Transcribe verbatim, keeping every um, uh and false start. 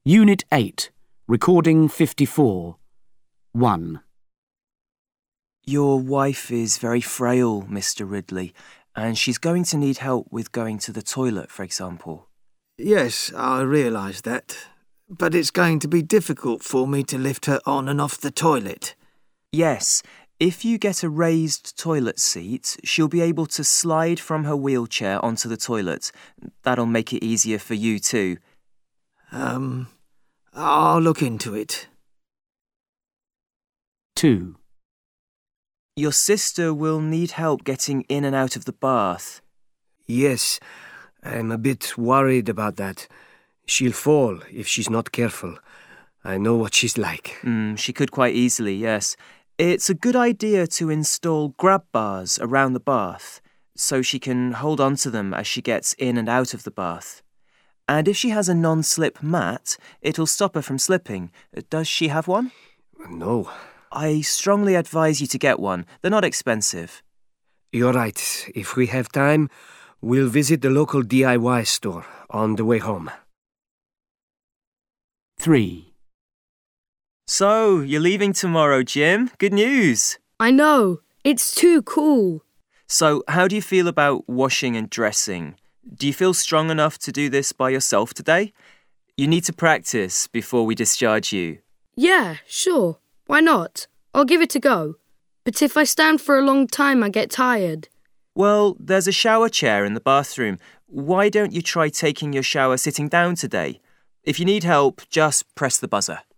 Unit eight, Recording fifty-four. one. Your wife is very frail, Mister Ridley, and she's going to need help with going to the toilet, for example. Yes, I realise that. But it's going to be difficult for me to lift her on and off the toilet. Yes, if you get a raised toilet seat, she'll be able to slide from her wheelchair onto the toilet. That'll make it easier for you too. Um, I'll look into it. two. Your sister will need help getting in and out of the bath. Yes, I'm a bit worried about that. She'll fall if she's not careful. I know what she's like. Mm, she could quite easily, yes. It's a good idea to install grab bars around the bath so she can hold on to them as she gets in and out of the bath. And if she has a non-slip mat, it'll stop her from slipping. Does she have one? No. I strongly advise you to get one. They're not expensive. You're right. If we have time, we'll visit the local D I Y store on the way home. three. So, you're leaving tomorrow, Jim. Good news. I know. It's too cool. So, how do you feel about washing and dressing? Do you feel strong enough to do this by yourself today? You need to practice before we discharge you. Yeah, sure. Why not? I'll give it a go. But if I stand for a long time, I get tired. Well, there's a shower chair in the bathroom. Why don't you try taking your shower sitting down today? If you need help, just press the buzzer.